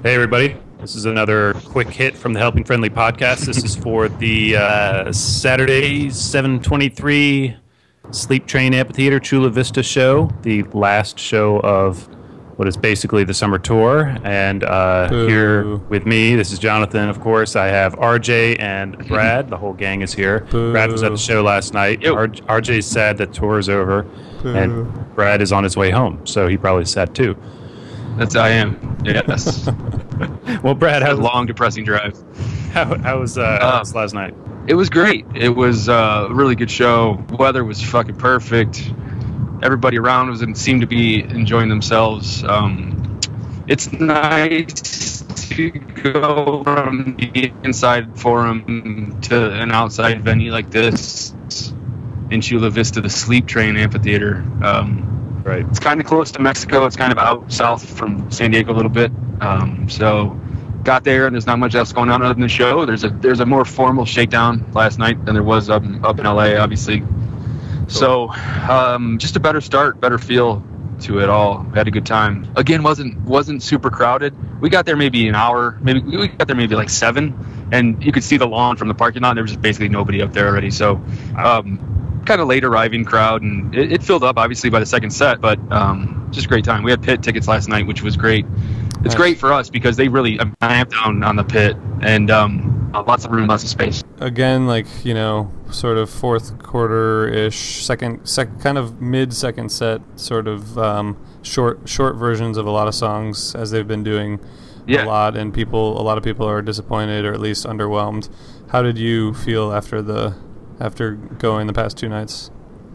Hey, everybody. This is another quick hit from the Helping Friendly podcast. This is for the Saturday 7:23 Sleep Train Amphitheater Chula Vista show, the last show of what is basically the summer tour. And here with me, this is Jonathan, of course. I have RJ and Brad. The whole gang is here. Brad was at the show last night. RJ's sad that tour is over, and Brad is on his way home, so he probably is sad too. I am. Yes. Well, Brad, how long, depressing drive. How was last night? It was great. It was a really good show. Weather was fucking perfect. Everybody around seemed to be enjoying themselves. It's nice to go from the inside forum to an outside venue like this in Chula Vista, the Sleep Train Amphitheater. Right. It's kind of close to Mexico. It's kind of out south from San Diego a little bit. So got there, and there's not much else going on other than the show. There's a more formal shakedown last night than there was up in LA, obviously. So just a better start, better feel to it all. Had a good time. Again, wasn't super crowded. We got there maybe an hour. We got there maybe like 7, and you could see the lawn from the parking lot. There was just basically nobody up there already. So. Kind of late arriving crowd, and it filled up obviously by the second set, but just a great time. We had pit tickets last night, which was great. It's great for us because they really amped down on the pit, and lots of room, lots of space. Again, sort of fourth quarter-ish, second kind of mid-second set, sort of short versions of a lot of songs as they've been doing a lot, and a lot of people are disappointed or at least underwhelmed. How did you feel after going the past 2 nights?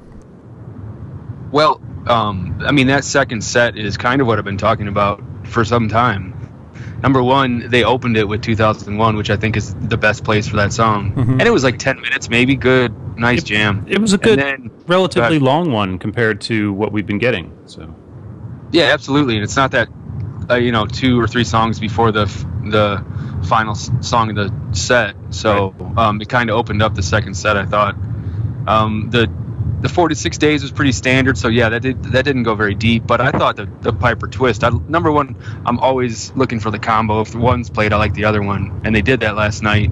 Well, that second set is kind of what I've been talking about for some time. Number one, they opened it with 2001, which I think is the best place for that song. Mm-hmm. And it was like 10 minutes, maybe. Good, nice jam. It was a good, relatively long one compared to what we've been getting. So, yeah, absolutely. And it's not that, 2 or 3 songs before the final song of the set, so it kind of opened up the second set. I thought the 46 Days was pretty standard, so yeah, that didn't go very deep. But I thought the Piper Twist. Number one, I'm always looking for the combo. If one's played, I like the other one, and they did that last night.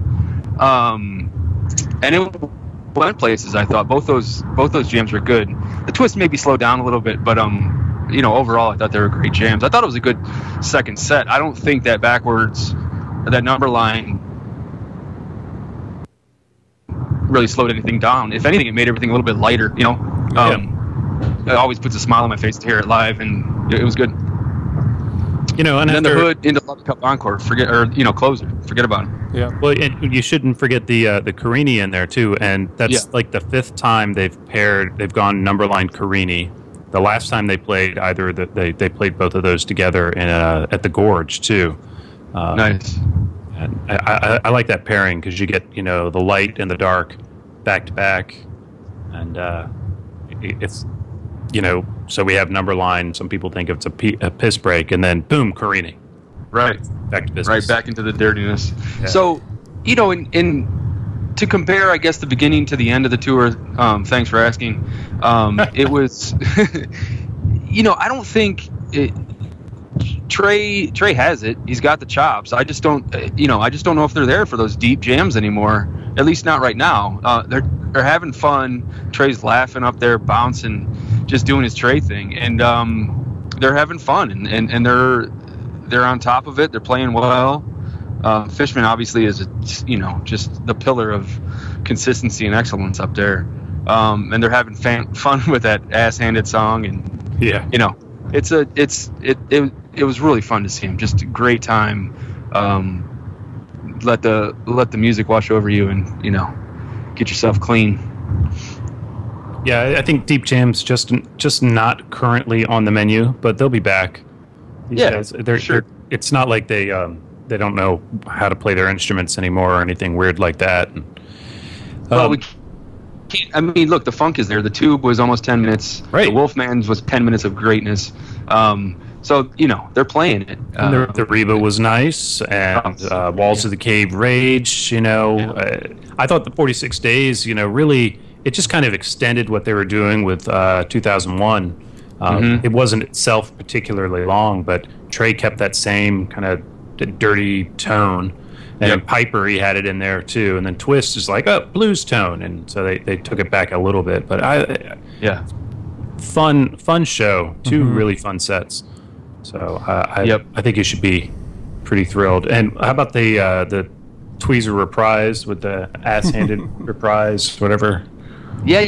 And it went places. I thought both those jams were good. The Twist maybe slowed down a little bit, but overall, I thought they were great jams. I thought it was a good second set. I don't think that backwards. That number line really slowed anything down. If anything, it made everything a little bit lighter. It always puts a smile on my face to hear it live, and it was good. And then the Hood into Love Cup Encore. Closer. Forget about it. Yeah. Well, and you shouldn't forget the Carini in there too, and that's like the 5th time they've gone number line Carini. The last time they played they played both of those together at the Gorge too. Nice. And I like that pairing because you get the light and the dark back to back, and it's so we have number line. Some people think it's a piss break, and then boom, Carini. Right. Back to business. Right back into the dirtiness. Yeah. So in to compare, I guess, the beginning to the end of the tour. Thanks for asking. It was, I don't think it. Trey has it. He's got the chops. I just don't know if they're there for those deep jams anymore. At least not right now. They're having fun. Trey's laughing up there, bouncing, just doing his Trey thing, and they're having fun, and they're on top of it. They're playing well. Fishman obviously is just the pillar of consistency and excellence up there, and they're having fun with that ass-handed song, and it was really fun to see him. Just a great time. Let the music wash over you, and get yourself clean. Yeah, I think deep jams just not currently on the menu, but they'll be back. These guys, sure. It's not like they don't know how to play their instruments anymore or anything weird like that. Well, we can't. Look, the funk is there. The Tube was almost 10 minutes. Right. The Wolfman's was 10 minutes of greatness. So they're playing it. The Reba was nice, and Walls of the Cave Rage. I thought the 46 Days. Really, it just kind of extended what they were doing with 2001. It wasn't itself particularly long, but Trey kept that same kind of dirty tone. And Piper, he had it in there too. And then Twist is like, oh, blues tone. And so they took it back a little bit. But fun show. Two really fun sets. So I think you should be pretty thrilled. And how about the Tweezer reprise with the ass-handed reprise, whatever? Yeah,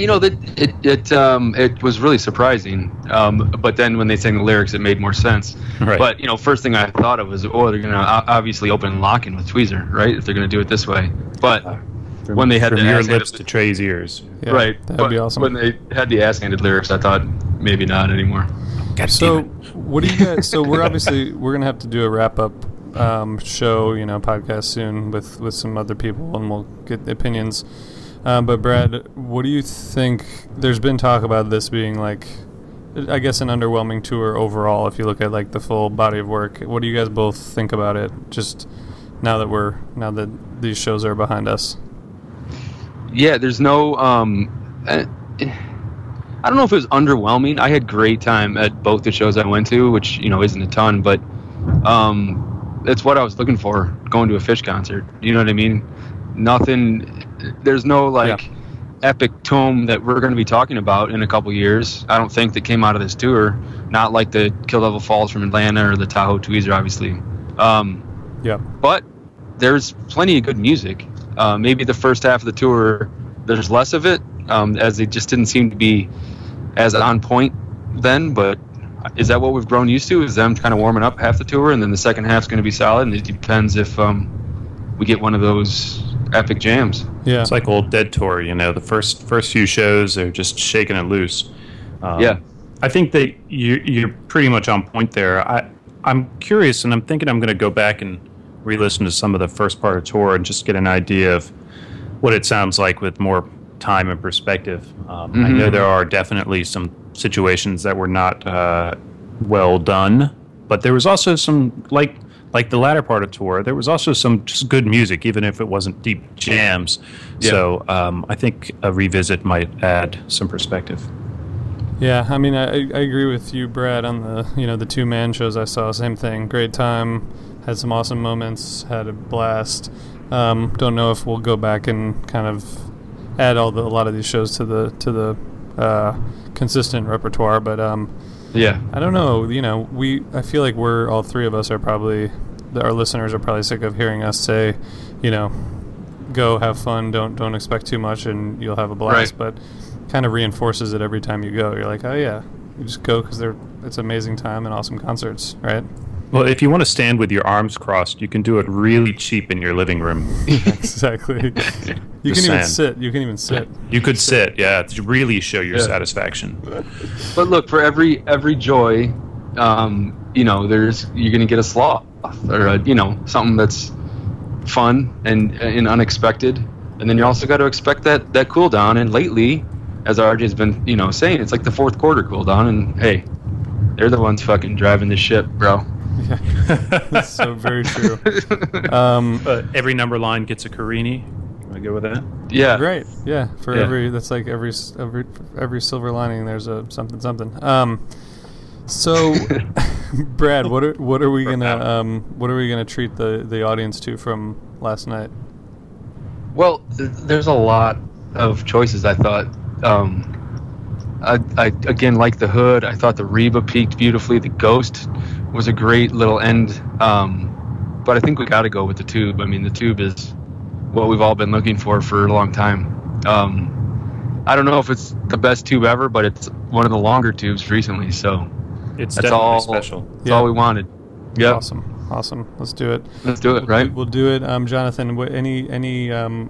it was really surprising. But then when they sang the lyrics, it made more sense. Right. But first thing I thought of was, they're going to obviously open Lock-In with Tweezer, right? If they're going to do it this way. But when they had from the your lips to Trey's ears, right? That'd be awesome. When they had the ass-handed lyrics, I thought maybe not anymore. So what do you guys? So we're gonna have to do a wrap-up show, podcast soon with some other people, and we'll get opinions. But Brad, what do you think? There's been talk about this being like, I guess, an underwhelming tour overall. If you look at like the full body of work, what do you guys both think about it? Just now that these shows are behind us. Yeah, there's no. I don't know if it was underwhelming. I had great time at both the shows I went to, which isn't a ton, but it's what I was looking for going to a Phish concert. You know what I mean? Nothing. There's no epic tome that we're going to be talking about in a couple years. I don't think that came out of this tour. Not like the Kill Devil Falls from Atlanta or the Tahoe Tweezer, obviously. But there's plenty of good music. Maybe the first half of the tour, there's less of it, as it just didn't seem to be as on point then. But is that what we've grown used to? Is them kind of warming up half the tour, and then the second half's going to be solid? And it depends if we get one of those epic jams. Yeah, it's like old Dead tour. The first few shows are just shaking it loose. I think that you're pretty much on point there. I'm curious, and I'm thinking I'm going to go back and re-listen to some of the first part of tour and just get an idea of what it sounds like with more time and perspective. I know there are definitely some situations that were not well done, but there was also some like the latter part of tour, there was also some just good music, even if it wasn't deep jams. So I think a revisit might add some perspective. Yeah, I mean, I agree with you, Brad, on the two-man shows I saw. Same thing. Great time. Had some awesome moments. Had a blast. Don't know if we'll go back and kind of add a lot of these shows to the consistent repertoire, but I don't know. I feel like all three of us are probably, our listeners are probably sick of hearing us say, go have fun, don't expect too much, and you'll have a blast. Right. But kind of reinforces it every time you go. You're like, oh yeah, you just go because it's amazing time and awesome concerts, right? Well, if you want to stand with your arms crossed, you can do it really cheap in your living room. Exactly. You can even sit. You could sit, to really show your satisfaction. But look, for every joy, you're going to get a sloth or something that's fun and unexpected, and then you also got to expect that cool down. And lately, as RJ's been saying, it's like the fourth quarter cool down, and hey, they're the ones fucking driving the ship, bro. Yeah, that's so very true. Every number line gets a Carini. Want to go with that? Yeah, great. Yeah, that's like every silver lining. There's a something. So, Brad, what are we gonna treat the audience to from last night? Well, there's a lot of choices. I thought. I again like the Hood. I thought the Reba peaked beautifully. The Ghost was a great little end. But I think we got to go with the Tube. I mean, the Tube is what we've all been looking for a long time. I don't know if it's the best tube ever, but it's one of the longer tubes recently. So that's definitely special. That's all we wanted. Yeah. Awesome. Let's do it. Let's do it. Right. We'll do it. Jonathan, any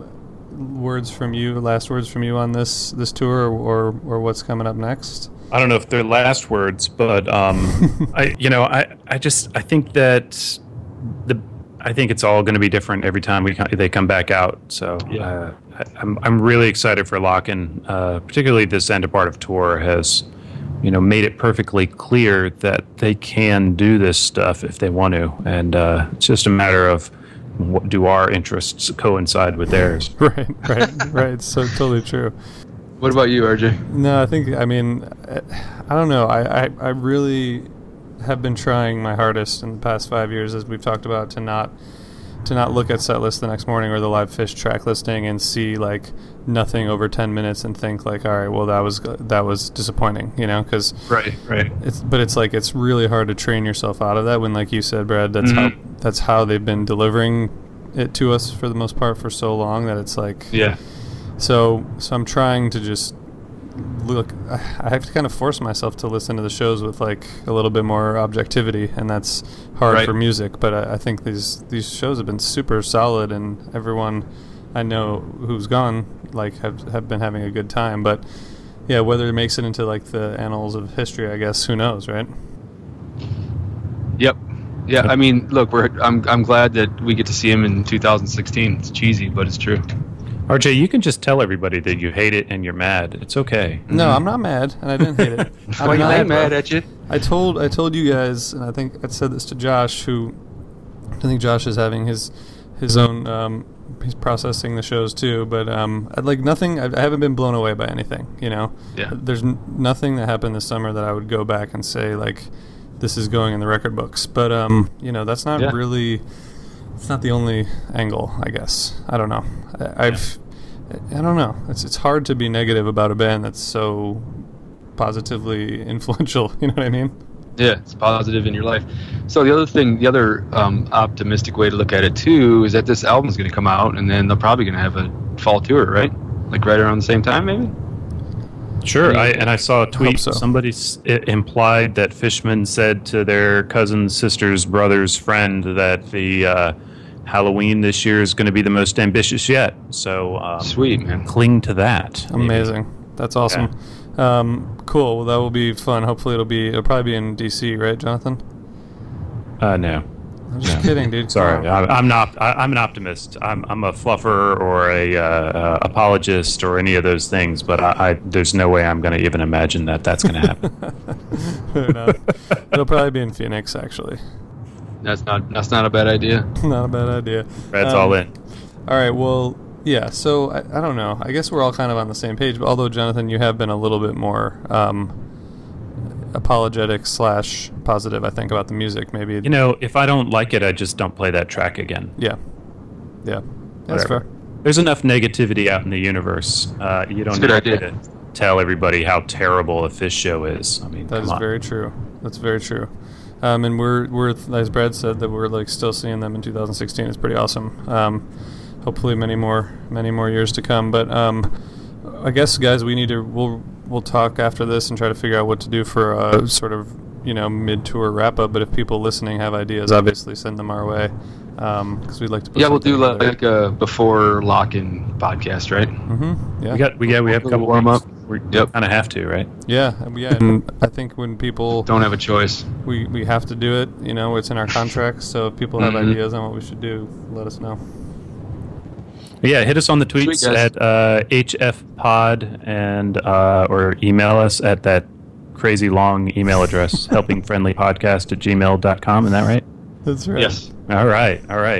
last words from you on this tour or what's coming up next? I don't know if they're last words, but I think that I think it's all going to be different every time they come back out. So I'm really excited for Lock-In. Particularly this end part of tour has made it perfectly clear that they can do this stuff if they want to, and it's just a matter of what do our interests coincide with theirs. Right. So totally true. What about you, RJ? No, I don't know. I really have been trying my hardest in the past 5 years, as we've talked about, to not look at set list the next morning or the Live Phish track listing and see like nothing over 10 minutes and think like, all right, well that was disappointing, because right. It's really hard to train yourself out of that when, like you said, Brad, that's how they've been delivering it to us for the most part for so long that it's like, yeah. So I'm trying to just look. I have to kind of force myself to listen to the shows with like a little bit more objectivity, and that's hard for music. But I think these shows have been super solid, and everyone I know who's gone like have been having a good time. But yeah, whether it makes it into like the annals of history, I guess, who knows, right? Yep. Yeah, I mean, look, I'm glad that we get to see him in 2016. It's cheesy, but it's true. RJ, you can just tell everybody that you hate it and you're mad. It's okay. No, I'm not mad, and I didn't hate it. Why you ain't mad at you? I told you guys, and I think I said this to Josh, who I think Josh is having his own. He's processing the shows too, but I'd like nothing. I haven't been blown away by anything. Yeah. There's nothing that happened this summer that I would go back and say like, this is going in the record books. But that's not really. It's not the only angle, I guess. I don't know. I don't know. It's hard to be negative about a band that's so positively influential. You know what I mean? Yeah, it's positive in your life. So the other optimistic way to look at it too is that this album's going to come out, and then they're probably going to have a fall tour, right? Like right around the same time, maybe. Sure. I saw a tweet. So. Somebody implied that Fishman said to their cousin, sister's brother's friend that the Halloween this year is going to be the most ambitious yet. So sweet, man. Cling to that. Amazing. Maybe. That's awesome. Yeah. Cool. Well, that will be fun. Hopefully, it'll probably be in DC, right, Jonathan? No. I'm just kidding, dude. Sorry, I'm not. I'm an optimist. I'm a fluffer or a apologist or any of those things. But there's no way I'm going to even imagine that's going to happen. Fair enough. It'll probably be in Phoenix, actually. That's not a bad idea. Not a bad idea. Brad's all in. All right. Well, yeah. So I don't know. I guess we're all kind of on the same page. But although Jonathan, you have been a little bit more apologetic / positive, I think, about the music. Maybe if I don't like it, I just don't play that track again. Yeah. That's fair. There's enough negativity out in the universe. You don't need to tell everybody how terrible a Phish show is. I mean, that is very true. That's very true. And we're as Brad said, that we're like still seeing them in 2016. It's pretty awesome. Hopefully many more years to come. But I guess, guys, we'll talk after this and try to figure out what to do for a sort of mid-tour wrap-up. But if people listening have ideas, obviously send them our way, because we'd like to. We'll do like a before lock-in podcast, right? Mm-hmm. Yeah. We have a couple warm up. We kind of have to, right? Yeah. And I think when people don't have a choice, we have to do it. It's in our contracts. So if people have ideas on what we should do, let us know. Yeah, hit us on the tweets at HFPod and or email us at that crazy long email address, helpingfriendlypodcast@gmail.com. Isn't that right? That's right. Yes. All right.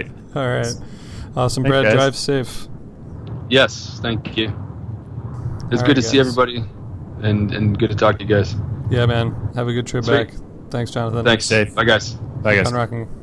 Awesome, Brad. Drive safe. Yes, thank you. It's good to see everybody, and good to talk to you guys. Yeah, man. Have a good trip back. Thanks, Jonathan. Thanks. Safe. Bye, guys. Bye, guys. Fun rocking.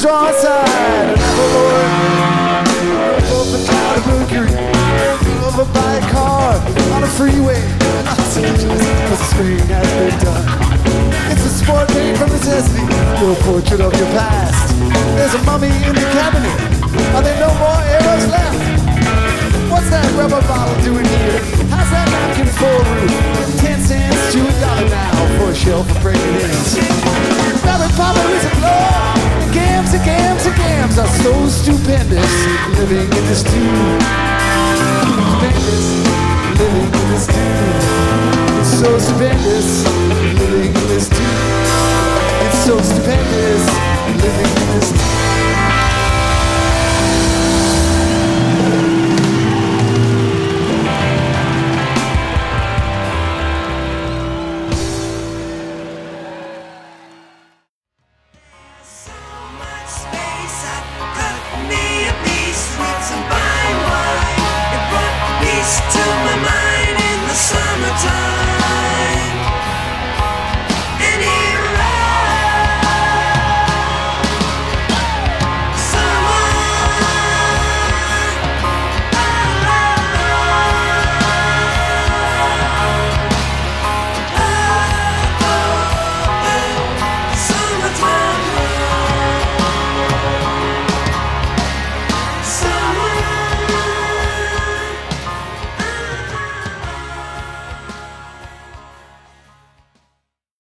wrong side. An apple boy, above the cloud of Mercury, over by a car on a freeway in Los Angeles, because the spring has been done. It's a sport made from necessity, your portrait of your past. There's a mummy in the cabinet. Are there no more arrows left? What's that rubber bottle doing here? How's that napkin full roof? 10 cents to $1 now for a shelf of pregnant. Rabbit Papa is a blow. Gams and gams and gams are so stupendous. Living in this tube. Stupendous. Living in this tube. It's so stupendous. Living in this tube. It's so stupendous. Living in this tube. To my mind in the summertime.